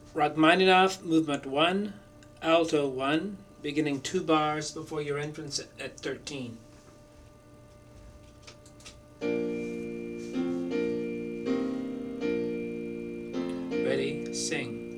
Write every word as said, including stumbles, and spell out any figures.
Rachmaninoff, movement one, alto one, beginning two bars before your entrance at thirteen. Ready, sing.